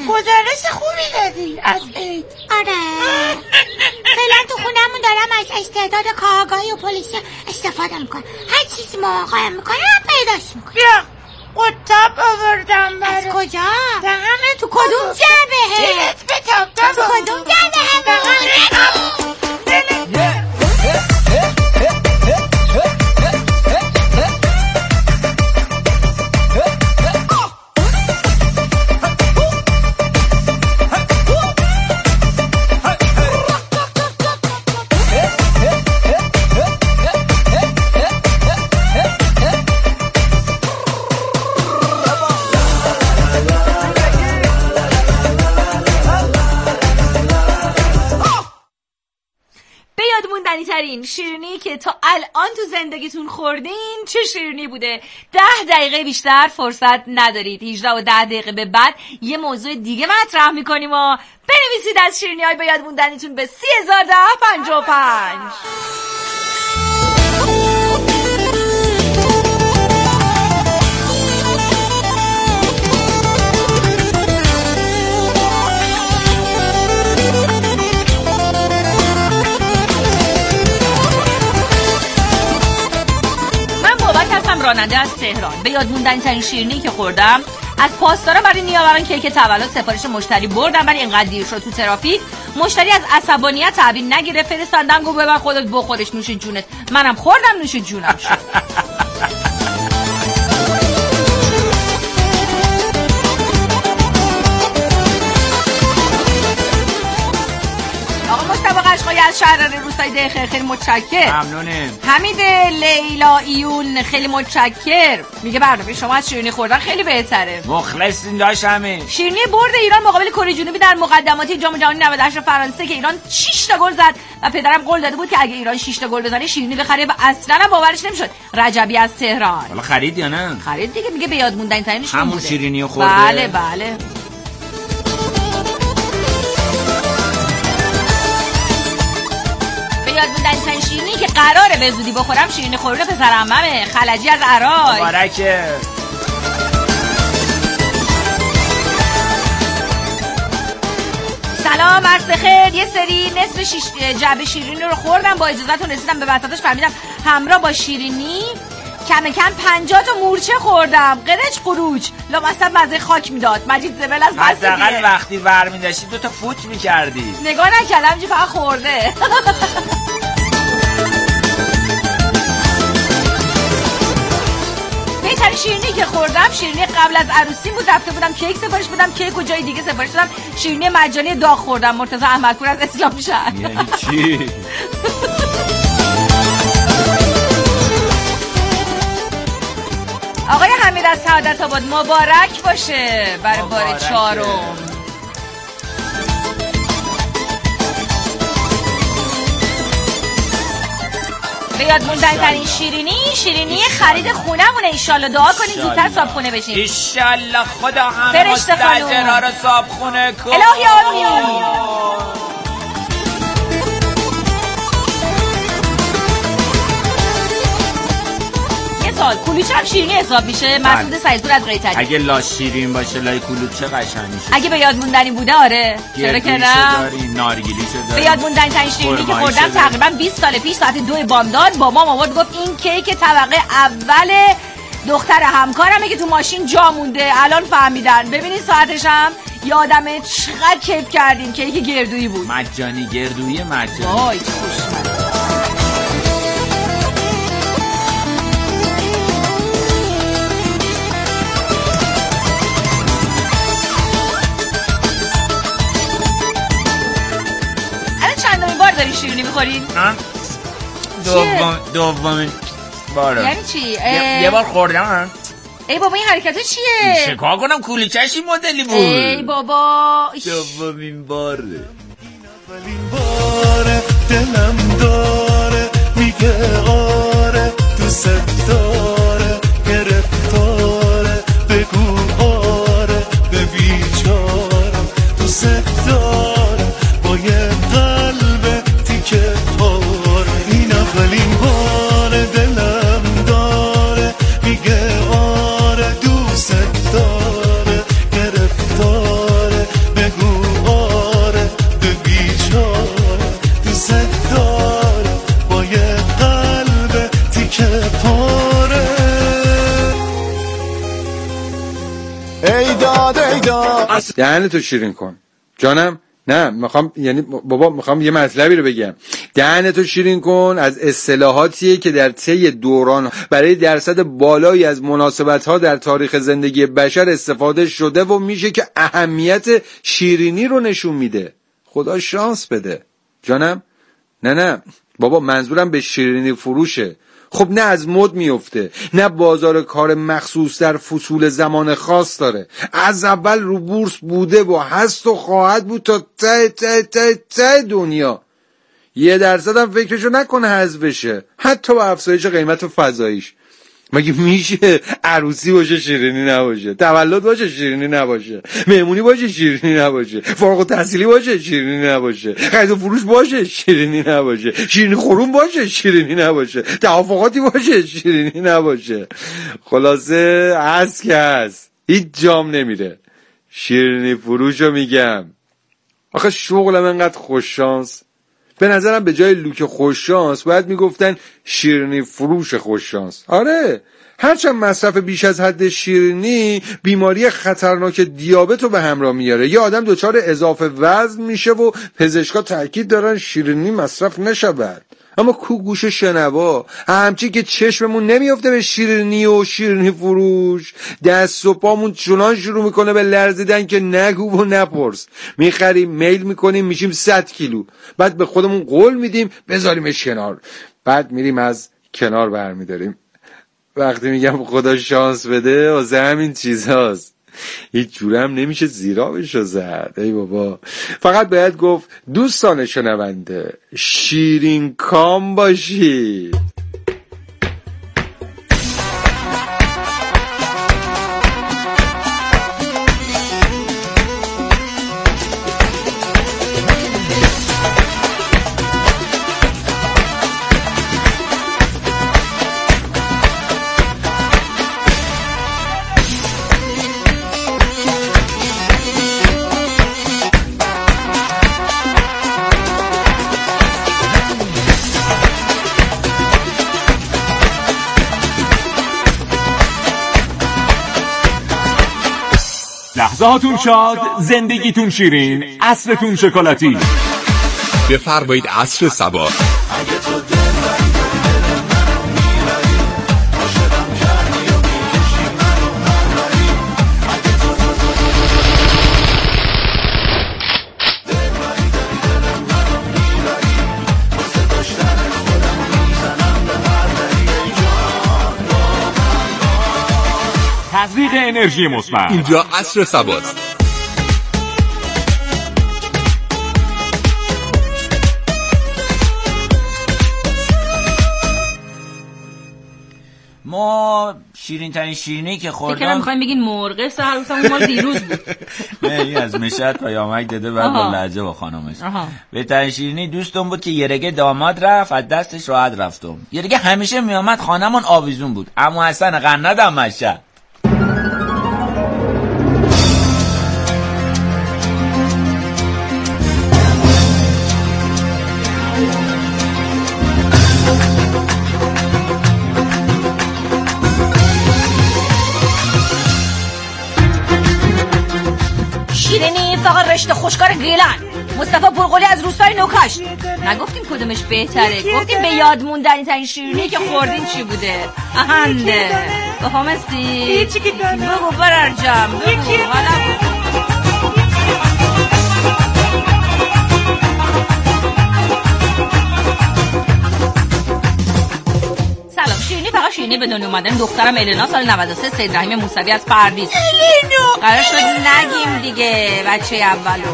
گزارش خوبی دادی از عید. آره فعلا تو خونمون دارم از استعداد کارآگاهی و پلیسی استفاده میکنم. هر چیزی ما قایم میکنم پیداش میکنم. بیا قطاب آوردم برات. از کجا؟ دهنه تو کدوم جعبه؟ دلت بتاب تو کدوم جعبه؟ ترین شیرینی که تا الان تو زندگیتون خوردین چه شیرینی بوده؟ 10 دقیقه بیشتر فرصت ندارید. 18 و 10 دقیقه به بعد یه موضوع دیگه مطرح میکنیم و بنویسید از شیرینی های به یاد موندنیتون به 301055. راننده از تهران. به یاد موندنی ترین شیرینی که خوردم از پاسدارا برای نیاوران کیک تولد سفارش مشتری بردم، ولی اینقدر دیر شد تو ترافیک مشتری از عصبانیت تعبیر نگیره فرستادم گفت ببر خودت بخورش نوش جونت. منم خوردم نوش جونم شد. از شهران روستای ده خیلی متشکر. ممنونم. حمید لیلا ایون خیلی متشکر. میگه برنامه شما از شیرینی خوردن خیلی بهتره. مخلصین داشتم. شیرینی برد ایران مقابل کره جنوبی در مقدماتی جام جهانی 98 فرانسه که ایران 6 تا گل زد و پدرم قول داده بود که اگه ایران 6 تا گل بزنه شیرینی بخره و اصلا باورش نمیشد. رجبی از تهران. حالا خرید یا نه؟ خرید دیگه. میگه به یاد موندنی ترینش همون بوده. شیرینیو خورده. بله بله. یاد موندنی ترین شیرینی که قراره به زودی بخورم شیرینی خوردن پسر عممه خلجی از عراق. مبارکه. سلام عرض بخیر. یه سری نصف جعبه شیرینی رو خوردم، با اجازهتون رسیدم به وسطش فهمیدم همراه با شیرینی کم کم 50 تا مورچه خوردم. قرچ قروچ لامصب مزه خاک میداد. مجید زبل از بس دیگه. حداقل وقتی ور می‌داشتی 2 تا فوت می‌کردی. نگاه نکردم چه فقط خورده. بهترین شیرینی که خوردم شیرینی قبل از عروسی بود. رفته بودم کیک سفارش بدم، کیک و جای دیگه سفارش دادم. شیرینی مجانی داغ خوردم. مرتضی احمدپور از اسلام شهر. یعنی چی؟ آقای حمید از سعادت آباد مبارک باشه برای بار 4. به یاد موندنی ترین شیرینی خرید خونمونه. ایشالله دعا کنین زودتر صابخونه بشین. ایشالله خدا هم مستاجرها رو صابخونه کن. الهی آمین. سال کلوچه هم شیرینی حساب میشه. مسعود سعیدپور از قیصری. اگه لاش شیرین باشه لای کلوچه قشنگ میشه. اگه به یاد موندنی بوده آره. چرا که نه؟ نارگیلیشو داری. به یاد موندنی ترین شیرینی که خوردم تقریبا 20 سال پیش ساعت 2 بامداد بابام آورد گفت این کیک طبقه اول دختر همکارمه که تو ماشین جا مونده. الان فهمیدن. ببینید ساعتش هم یادمه چقدر کیف کردیم. کیک گردویی بود. مجانی گردویی مجانی. وای خوشمزه. داری شیرینی میخورین؟ دومین باره. یعنی چی؟ یه بار خوردم. ای بابا این حرکتو چیه؟ شکار کنم کلوچه‌ش این مدلی بود. ای بابا دومین باره. اولین باره دلم داره میگه آره دوست داره گرفتاره بگو آره به بیچارم دوست داره با یه این اولین بار دلم داره میگه آره دوست داره گرفتاره دهنتو شیرین کن جانم. نه میخوام یعنی بابا میخوام یه مطلبی رو بگم. دهنتو شیرین کن از اصطلاحاتیه که در طی دوران برای درصد بالایی از مناسبت‌ها در تاریخ زندگی بشر استفاده شده و میشه که اهمیت شیرینی رو نشون میده. خدا شانس بده جانم. نه بابا منظورم به شیرینی فروشه. خب نه از مد میفته، نه بازار کار مخصوص در فصول زمان خاص داره. از اول رو بورس بوده و هست و خواهد بود تا ته دنیا. 1% هم فکرشو نکنه حذف بشه، حتی با افزایش قیمت فضاییش. مگه میشه عروسی باشه شیرینی نباشه، تولد باشه شیرینی نباشه، مهمونی باشه شیرینی نباشه، فارغ التحصیلی باشه شیرینی نباشه، خرید و فروش باشه شیرینی نباشه، شیرینی خورون باشه شیرینی نباشه، توافقاتی باشه شیرینی نباشه؟ خلاصه هست که هست، هیچ جام نمیره. شیرینی فروشو میگم. آخه شغلم انقدر خوششانس. به نظرم به جای لوک خوششانس باید میگفتن شیرینی فروش خوششانس. آره، هرچند مصرف بیش از حد شیرینی بیماری خطرناک دیابت رو به همراه میاره. یه آدم دچار اضافه وزن میشه و پزشکا تاکید دارن شیرینی مصرف نشود. اما کو گوش شنوا، همچین که چشممون نمیفته به شیرینی و شیرینی فروش، دست و پامون چنان شروع میکنه به لرزیدن که نگو و نپرس. میخریم، میل میکنیم، میشیم 100 کیلو، بعد به خودمون قول میدیم بذاریمش کنار، بعد میریم از کنار برمیداریم. وقتی میگم خدا شانس بده واسه همین چیزاست. هیچ جورم نمیشه زیرابشو زد. ای بابا، فقط باید گفت دوستان شنونده شیرین کام باشی. لحظاتون شاد، زندگیتون شیرین، عصرتون شکلاتی. بفرمایید عصر صبا. تزریق انرژی مثبت. اینجا عصر صباست. ما شیرین ترین شیرینی که خوردم، فکرم میخوایم بگین مرغ سهروسمون مال دیروز بود. نه این از مشهد پیامک داده بعد با لهجه با خانمش. بهترین شیرینی دوستم بود که یه رگه داماد رفت از دستش راحت رفتم. یه رگه همیشه میامد خانمون آویزون بود، اما حسن قندم مشهد. شیرینی فقط رشته خوشکار گیلان مصطفی پرقلی از روستای نوکاشت. نگفتیم کدومش بهتره، گفتیم به یاد موندنی ترین شیرینی که خوردین چی بوده. اهنده بفهمستی بگو برارجم بگو. سلام، شیرینی فقط شیرینی به دنیا اومدن دخترم النا سال 93 سید رحیم موسوی از پردیس. قرار شد نگیم دیگه بچه اولو.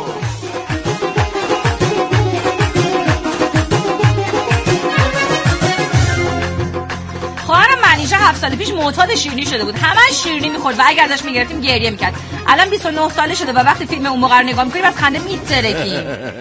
خواهرم منیژه 7 سال پیش معتاد شیرینی شده بود، همه شیرینی میخورد و اگه ازش میگرفتیم گریه میکرد. الان 29 ساله شده و وقتی فیلم اون موقع رو نگاه میکنیم از خنده میترکیم.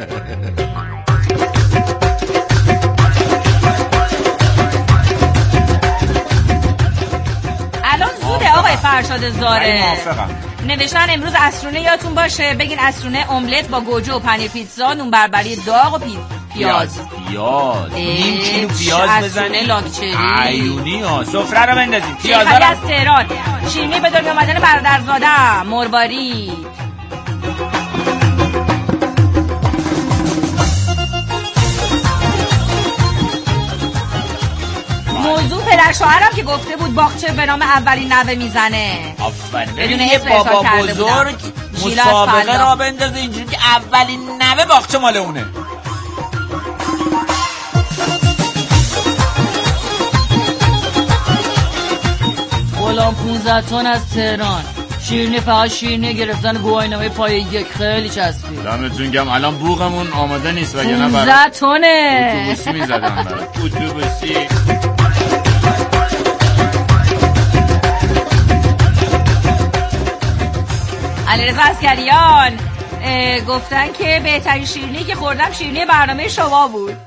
الان زوده آقای فرشاد زاره. نوشتن امروز عصرونه یادتون باشه بگین عصرونه املت با گوجه و پنیر پیتزا، نون بربری داغ و پیاز. نیم کیلو پیاز بزنید لاکچری عیونی ها سفره رو بندازیم. پیازا از تهران. شیرینی به دنیا اومدن برادرزاده مروارید. شوهرم که گفته بود باغچه به نام اولین نوه میزنه. آفرین. بدون یه اسم بابا ارسال کرده بزرگ بودم. مسابقه را بندازه اینجوری که اولین نوه باغچه مال اونه. غلام 15 تن از تهران. شیرینی فقط شیرینی گرفتن گواهینامه پای یک خیلی چسبید. دمتون گرم. الان بوقمون آماده نیست وگرنه 15 تنه. اتوبوسی میزدم برای اتوبوسی. علیرضا عسکریان گفتن که بهترین شیرینی که خوردم شیرینی برنامه شما بود.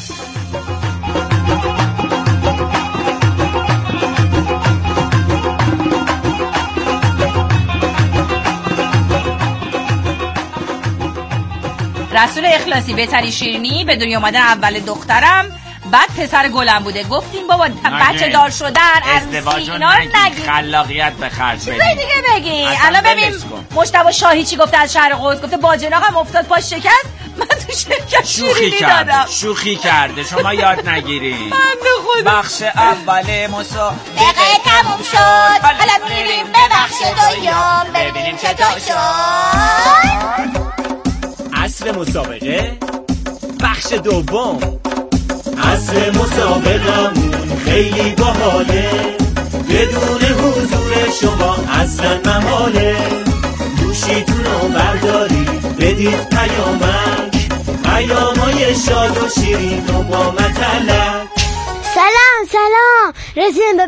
رسول اخلاصی بهترین شیرینی به دنیا اومدن اول دخترم بعد پسر گلم بوده. گفتیم بابا بچه دار شدن عروسی اینا نگید، خلاقیت به خرج بدید. چیزای دیگه بگین. الان ببین مجتبی شاهی چی گفته از شهر قدس. گفته باجناق هم افتاد پاش شکست، من تو شرکت شیرینی دادم. شوخی کرده. شما یاد نگیرین. بنده خدا. بخش اول مسابقه تموم شد، حالا میریم به بخش دوم ببینیم چطور شد. عصر مسابقه بخش دوم. عصر مسابقمون خیلی باحاله، بدون حضور شما اصلا محاله. گوشیتونو بردارید بدید پیامک، پیامای شاد و شیرین و با مطلق. سلام رسیدیم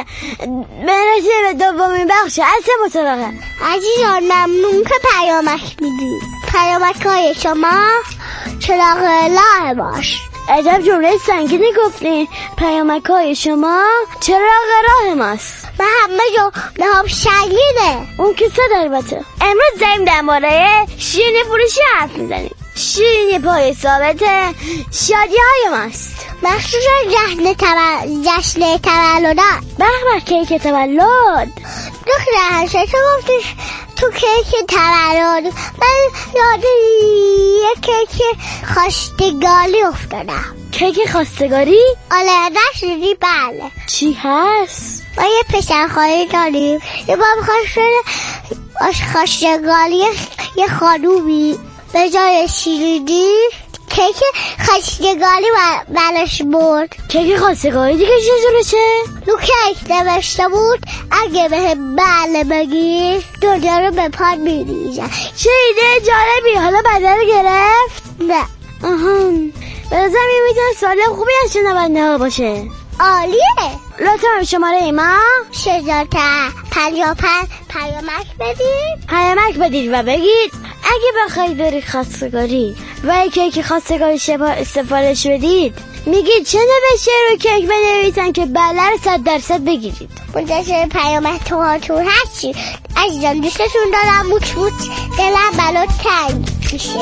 به دومین بخش عصر مسابقه. عزیزان ممنون که پیامک میدید. پیامک های شما چراغ راه باش. عجب جمله سنگینی گفتین. پیامک های شما چراغ راه ماست و همه جمله ها شنگینه. اون که صد البته. امروز داریم در مورد شیرینی فروشی حرف میزنیم. شیرینی پای ثابت شادی های ماست، مخصوص جشن تولدات. به کیک تولد. دختر هرشا تو گفتی تو کیک تولد، من یاد یه کیک خواستگاری افتادم. کیک خواستگاری؟ آره نشدی؟ بله. چی هست؟ ما یه پسرخواهی داریم، یه با خواستگاری یه خانومی به جای شیرینی کیک خواستگاری برش برد. کیک خواستگاری دیگه چه؟ رو کیک نوشته بود اگه به بله بگی دنیا رو به پا میریزم. چه ایده جالبی. حالا بدل گرفت؟ نه. به نظرم میتونه سوال خوبی از شنونده ها باشه. عالیه. لطفا شماره ایما 655 پیامک بدید و بگید اگه بخواید بری خواستگاری و کیک خواستگاری سفارش بدید میگید چه نوشته رو کیک بنویسن که بله رو 100% بگیرید. منتظر پیامک توهاتون هستی. عزیزان دوستتون دارم. موچ دلم برات تنگ میشه.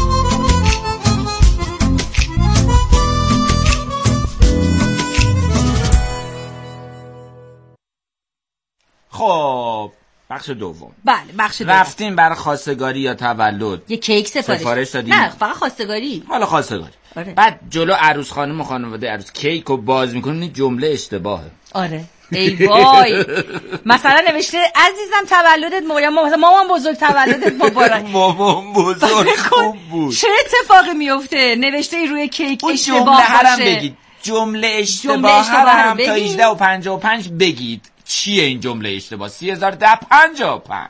خب بخش دوم. بله بخش دوم. رفتیم برای خواستگاری یا تولد یه کیک سفارش دادیم. نه فقط خواستگاری. حالا خواستگاری. آره. بعد جلو عروس خانم و خانواده عروس کیک رو باز میکنن. این جمله اشتباهه. آره ای وای. مثلا نوشته عزیزم تولدت مبارک. مامان بزرگ تولدت مبارک. مامان بزرگ خوب بود. چه اتفاقی میفته؟ نوشته روی کیک اشتباه باشه. جمله اشتباه هم تا 18 و 55 بگید. چیه این جمله اشتباه؟ 3055.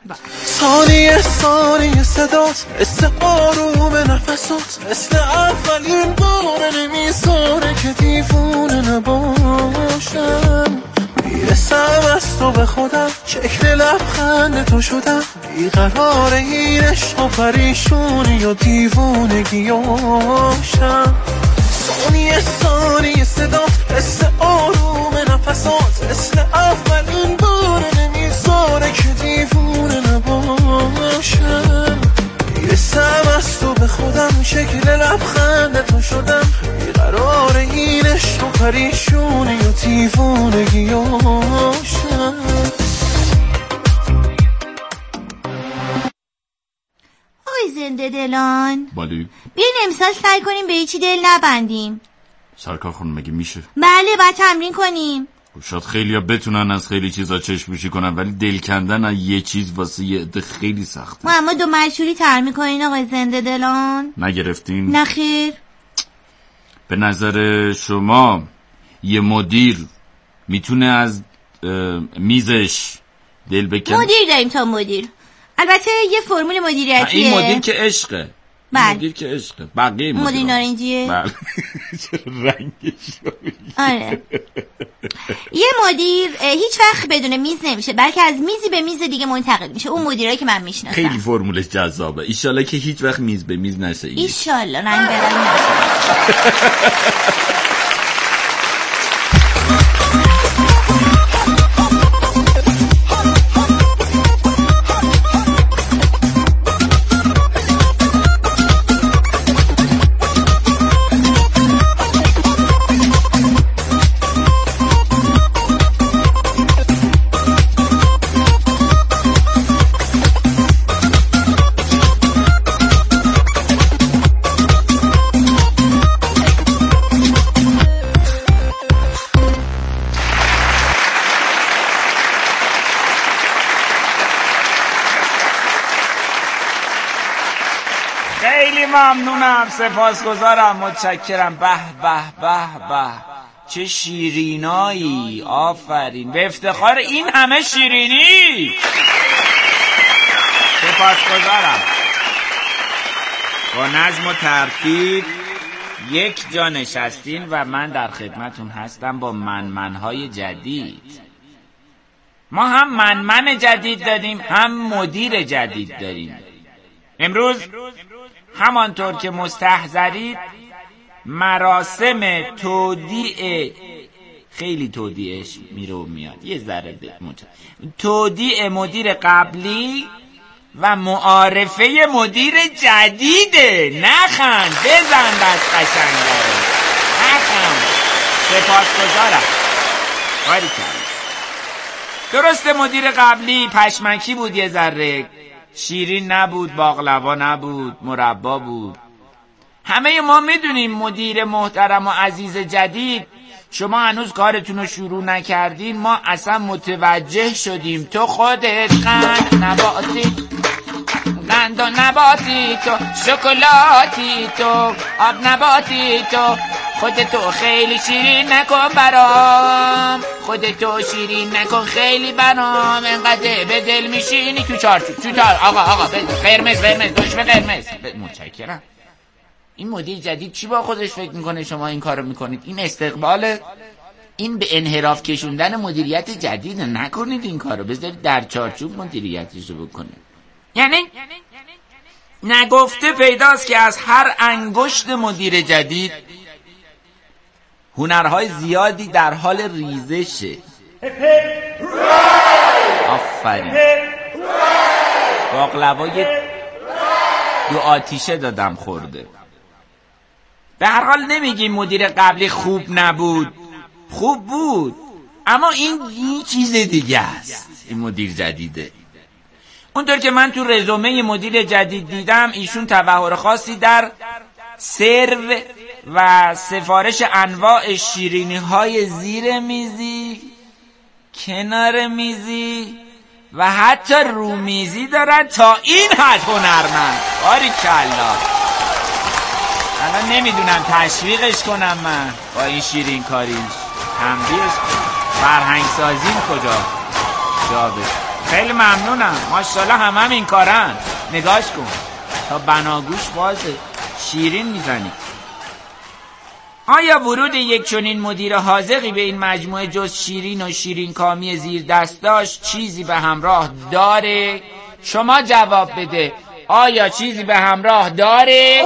ثانیه صدات مثل آروم نفسات، مثل اولین بار نمیذاره که دیوونه نباشم. میرسم از تو به خودم، شکل لبخند تو شدم، بیقرار این عشق و پریشونی و دیوونگیاشم. ثانیه صدات مثل آروم نفسات، مثل اولین بار نمیذاره که دیوونه نباشم. میرسم از تو به خودم، شکل لبخند تو شدم، بیقرار این عشق و پریشونی و دیوونگیاشم. آقای زنده دلان، بله بیاین امسال سعی کنیم به هیچی دل نبندیم. سرکار خانم مگه میشه؟ بله باید تمرین کنیم. شاید خیلی ها بتونن از خیلی چیزا چشم‌پوشی کنن، ولی دل کندن از یه چیز واسه یه عده خیلی سخته. ما اما 2 مشهوری تر میکنین آقای زنده دلان؟ نگرفتین؟ نخیر. به نظر شما یه مدیر میتونه از میزش دل بکنه؟ مدیر داریم تا مدیر، البته یه فرمول مدیریتیه. این مدیر که عشقه. بله. مدیر که عشقه. بقیه مدیر نارنجیه. بله. چرا رنگش رو میگی؟ آره. یه مدیر هیچ وقت بدون میز نمیشه، بلکه از میزی به میز دیگه منتقل میشه. اون مدیرایی که من میشناسم. خیلی فرمولش جذابه. ایشالله که هیچ وقت میز به میز نشه. ایشالله رنگ به رنگ نشه. خیلی ممنونم، سپاسگزارم، متشکرم. به به به به، چه شیرینایی، آفرین، به افتخار این همه شیرینی. سپاسگزارم. با نظم و ترتیب یک جا نشستین و من در خدمتون هستم با منمنهای جدید. ما هم منمن جدید داریم، هم مدیر جدید داریم. امروز همانطور که مستحضرید مراسم تودیع، خیلی تودیعش میره و میاد، یه ذره تودیع مدیر قبلی و معارفه مدیر جدیده. نخند، بزن دست قشنگ داره، نخند. سپاسگزارم. باریکلا. درسته مدیر قبلی پشمکی بود، یه ذره شیرین نبود، باقلوا نبود، مربا بود. همه ما میدونیم مدیر محترم و عزیز جدید، شما هنوز کارتون رو شروع نکردین، ما اصلا متوجه شدیم. تو خودت قند نباتی، قند و نباتی، تو شکلاتی، تو آب نباتی، تو خودتو خیلی شیرین نکن برام، خودتو شیرین نکن خیلی برام، انقدر به دل میشینی تو چارچوب. آقا قرمز دشمه قرمز. متشکرم. این مدیر جدید چی با خودش فکر میکنه شما این کارو میکنید؟ این استقباله؟ این به انحراف کشوندن مدیریت جدید. نکنید این کارو، بذارید در چارچوب مدیریتش رو بکنید. یعنی نگفته پیداست که از هر انگشت مدیر جدید هنرهای زیادی در حال ریزشه. آفرین. باقلوای 2 آتیشه دادم خورده. به هر حال نمیگیم مدیر قبلی خوب نبود، خوب بود، اما این چیز دیگه است. این مدیر جدیده. اونطور که من تو رزومه مدیر جدید دیدم، ایشون تبحر خاصی در سرو و سفارش انواع شیرینی های زیر میزی، کنار میزی و حتی رو میزی دارن. تا این حد هنرمند. باریکلا. الان نمیدونم تشویقش کنم من با این شیرین کاریش، تنبیهش، فرهنگ سازیم کجا جابه. خیلی ممنونم، ماشاءالله هم این کارن. نگاش کن تا بناگوش بازه، شیرین میزنی. آیا ورود یک چنین مدیر حاذقی به این مجموعه جز شیرین و شیرین کامی زیر دستاش چیزی به همراه داره؟ شما جواب بده. آیا چیزی به همراه داره؟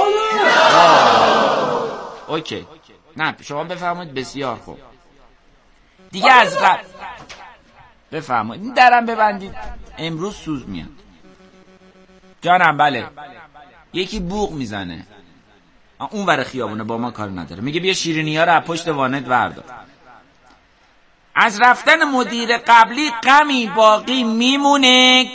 اوکی. نه شما بفرمایید. بسیار خوب. دیگه از قبل بفرمایید. این درم ببندید، امروز سوز میاد. جانم. بله. یکی بوق میزنه اون ور خیابونه، با ما کار نداره. میگه بیا شیرینی ها رو از پشت وانت بردار. از رفتن مدیر قبلی غمی باقی میمونه؟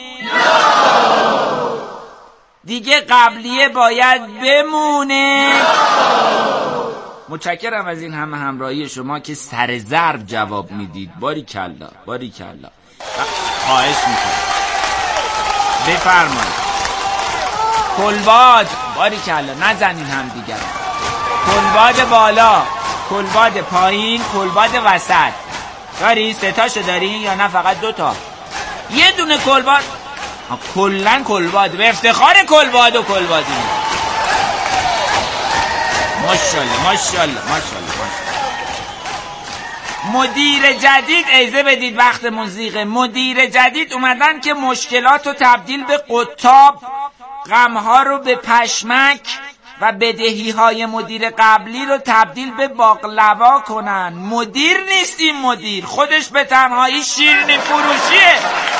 دیگه قبلیه باید بمونه؟ متشکرم از این همه همراهی شما که سر ضرب جواب میدید. باریکلا باریکلا. خواهش میکنم بفرمایید. کلباد باریکلا، نزنین هم دیگر. کلباد بالا، کلباد پایین، کلباد وسط. داری؟ 3 تاشو داری یا نه فقط 2 تا؟ یه دونه کلباد. کلن کلباد، به افتخار کلباد و کلبادی. ماشاءالله ماشاءالله ماشاءالله. مدیر جدید اجازه بدید، وقت موسیقی. مدیر جدید اومدن که مشکلات رو تبدیل به قطاب، غمها رو به پشمک و بدهی های مدیر قبلی رو تبدیل به باقلوا کنن. مدیر نیستیم، مدیر خودش به تنهایی شیرینی فروشیه.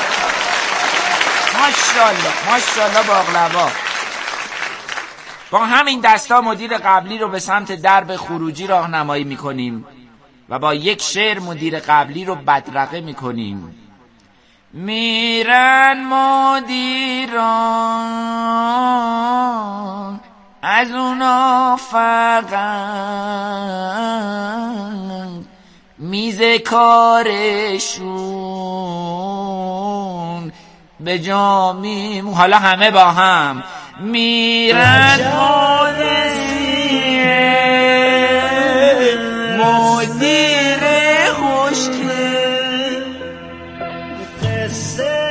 ماشاءالله ماشاءالله باقلوا. با همین دستا مدیر قبلی رو به سمت درب خروجی راهنمایی میکنیم و با یک شعر مدیر قبلی رو بدرقه میکنیم. میرن مدیران از اونا فقط میز کارشون به جا میمون. حالا همه با هم میرن مدیر خوشگل، قصه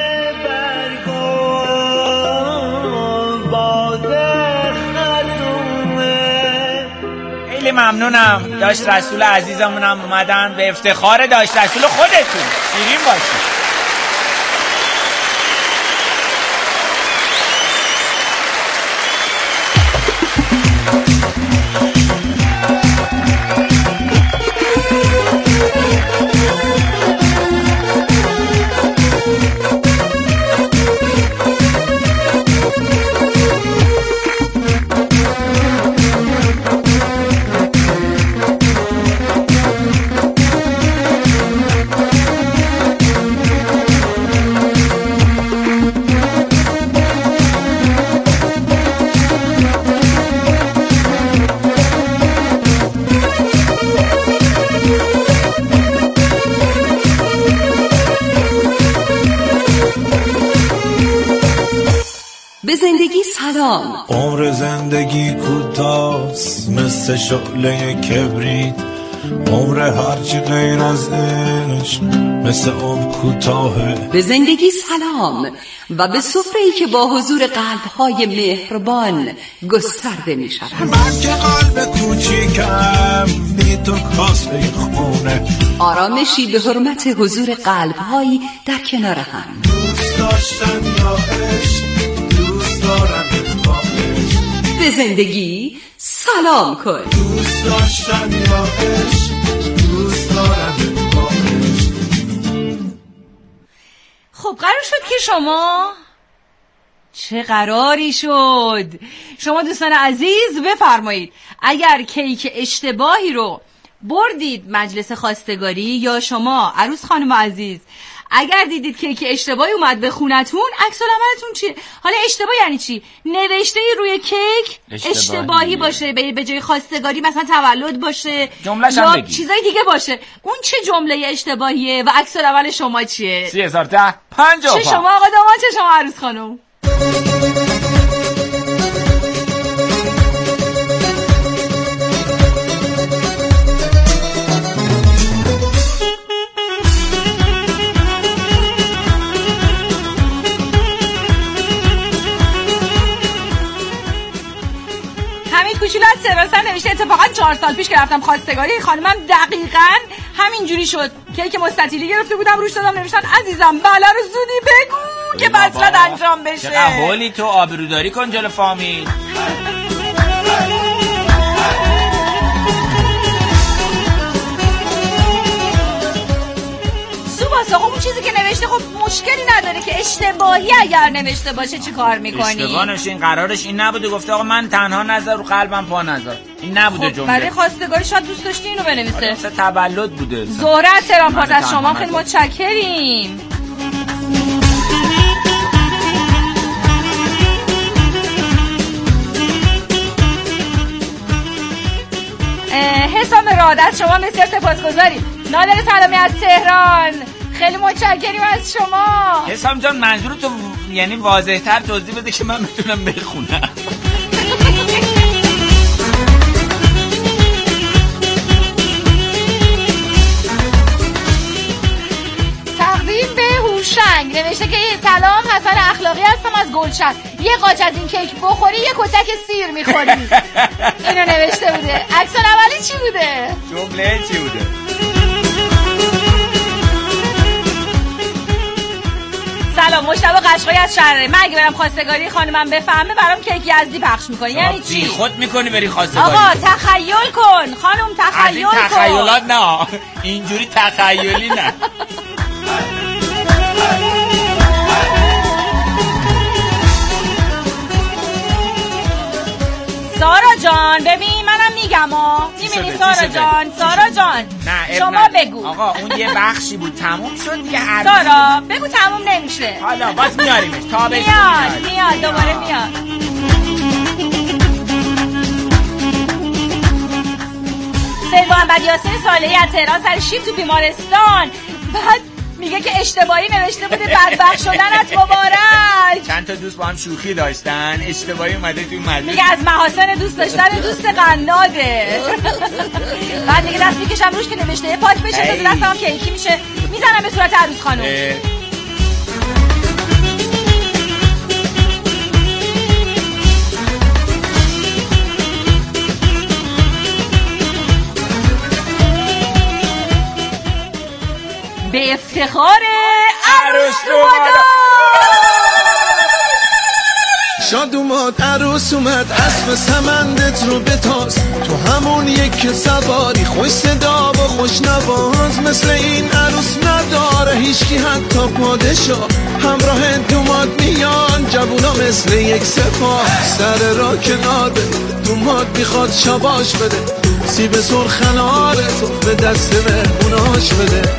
برگم باده خزونه. خیلی ممنونم. داشت رسول عزیزمونم اومدن، به افتخار داشت رسول خودتون. شیرین باشید. به زندگی سلام. عمر زندگی کوتاست مثل شعله کبریت، عمر هرچی غیر از عشق مثل عمر کوتاهه. به زندگی سلام و به سفره‌ای که با حضور قلب‌های مهربان گسترده می‌شود. من که قلب کوچیکم بی تو کاسه خونه، آرامشی به حرمت حضور قلب‌هایی در کنار هم. دوست داشتن یا عشق، دوست دارم با عشق. به زندگی سلام کن. دوست داشتن یا عشق، دوست دارم با عشق. خب قرار شد که شما چه قراری شد؟ شما دوستان عزیز بفرمایید اگر کیک اشتباهی رو بردید مجلس خواستگاری، یا شما عروس خانم عزیز اگر دیدید کیک اشتباهی اومد به خونتون، عکس العملتون چیه؟ حالا اشتباه یعنی چی؟ نوشته روی کیک اشتباهی باشه، به جای خواستگاری مثلا تولد باشه یا چیزای دیگه باشه. اون چه جمله اشتباهیه و عکس العمل شما چیه؟ 30,050. چه شما آقا داماد، چه شما عروس خانم؟ کوچولت سراسر نوشته اتفاقا 4 سال پیش که رفتم خواستگاری خانمم دقیقاً همینجوری شد. کیک مستطیلی گرفته بودم، روش دادم نوشتن عزیزم بله رو زودی بگو که بسلت انجام بشه. چقدر حالی تو، آبروداری کن جلو فامیل. خب اون چیزی که نوشته خب مشکلی نداره که اشتباهی اگر نوشته باشه چی کار میکنی؟ اشتباه نوشته، این قرارش این نبوده. گفته آقا من تنها نظر رو قلبم پا نظر، این نبوده. جمله برای خواستگاری شاید دوست داشتی اینو بنویسه. مثل تولد بوده. زهره ترامپات از شما خیلی متشکریم. سعادت شما بسیار سپاسگزاریم. نادر سلامی از تهران، خیلی متشکریم از شما. حسام جان منظورتو یعنی واضح‌تر توضیح بده که من بتونم بخونم. تقدیم به هوشنگ نوشته که سلام، حسن اخلاقی هستم از گلشن. یه قاچ از این کیک بخوری یه کتک سیر میخوری. اینو نوشته بوده. عکس اولی چی بوده؟ جمله چی بوده؟ سلام، مشتبه قشقایی از شهره. من اگه برم خواستگاری خانمم بفهمه برام کیک یزدی پخش میکنه. یعنی چی؟ خود میکنی بری خواستگاری؟ آقا تخیل کن خانم، تخیل کن. از این تخیلات نه، اینجوری تخیلی نه. سارا جان ببین منم میگم میبینی سارا جان نه شما بگو. آقا اون یه بخشی بود تموم شد دیگه. سارا بگو تموم نمیشه. حالا باز میاریمش تا میاد دوباره میاد. سلوان بعد یاسین صالحی از تهران سر شیب تو بیمارستان. بعد میگه که اشتباهی نوشته بوده بدبخت شدنت مبارک. چند تا دوست با هم شوخی داشتن، اشتباهی اومده توی مجلس. میگه از محاسن دوست داشتن دوست قناده. بعد میگه دست میکشم روش که نوشته پاک بشه تا دستم کیکی میشه، میزنم به صورت عروس خانم. به افتخار عروس دوماد. شاد اومد عروس اومد، اسب سمندت رو بتاز، تو همون یک سواری خوش صدا و خوش نواز. مثل این عروس نداره هیچکی حتی پادشاه، همراه دوماد میان جوونا مثل یک سپاه. سر را کنار بده دوماد میخواد شاباش بده، سیب سرخناره تو به دست مهموناش بده.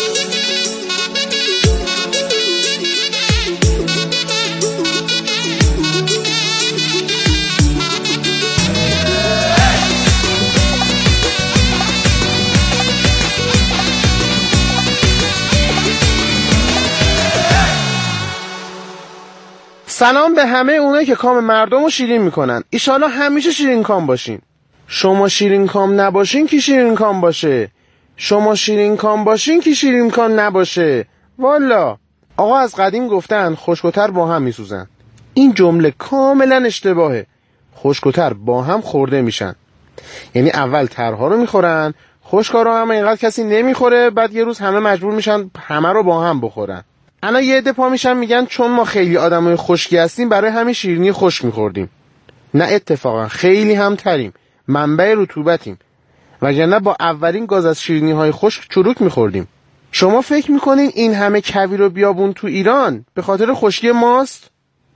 سلام به همه اونایی که کام مردم رو شیرین میکنن. ایشالا همیشه شیرین کام باشین. شما شیرین کام نباشین کی شیرین کام باشه؟ شما شیرین کام باشین کی شیرین کام نباشه؟ والا آقا از قدیم گفتن خشک‌وتر با هم میسوزن. این جمله کاملا اشتباهه. خشک‌وتر با هم خورده میشن، یعنی اول ترها رو میخورن، خشکا رو هم اینقدر کسی نمیخوره، بعد یه روز همه مجبور میشن همه رو با هم بخورن. انا یه عده پا میشن میگن چون ما خیلی آدمای خشکی هستیم برای همین شیرینی خشک میخوردیم. نه اتفاقا خیلی هم تریم، منبع رطوبتیم، وگرنه با اولین گاز از شیرینی های خشک چروک میخوردیم. شما فکر میکنین این همه کویر و بیابون تو ایران به خاطر خشکی ماست؟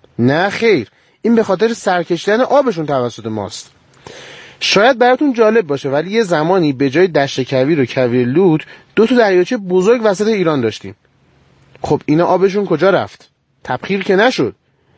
نه خیر، این به خاطر سرکشیدن آبشون توسط ماست. شاید براتون جالب باشه ولی یه زمانی به جای دشت کویر و کویر لوت 2 تا دریاچه بزرگ وسط ایران داشتیم. خب اینا آبشون کجا رفت؟ تبخیر که نشد.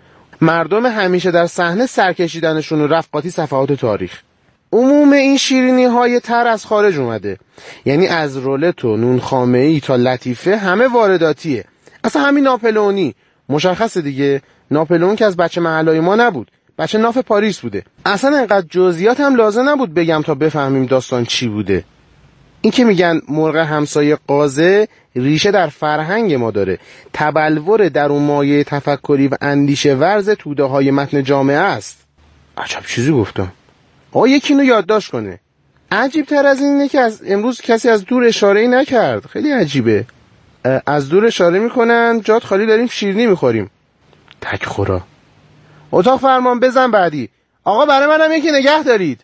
مردم همیشه در صحنه سرکشیدنشون و رفت قاطی صفحات تاریخ. عموم این شیرینی های تر از خارج اومده، یعنی از رولت و نون خامه‌ای تا لطیفه همه وارداتیه. اصلا همین ناپلئونی مشخصه دیگه. ناپلئون که از بچه محلای ما نبود، بچه ناف پاریس بوده. اصلا انقدر جزئیات هم لازم نبود بگم تا بفهمیم داستان چی بوده. این که میگن مرغ همسایه قازه ریشه در فرهنگ ما داره، تبلور در اون مایه تفکری و اندیشه ورز توده های متن جامعه است. عجب چیزی گفتم. یکی اینو یادداشت کنه. عجیب تر از اینه که از امروز کسی از دور اشاره‌ای نکرد. خیلی عجیبه. از دور اشاره میکنن جات خالی داریم شیرینی میخوریم. تک خورا. اتاق فرمان بزن بعدی. آقا برای منم یکی نگه دارید.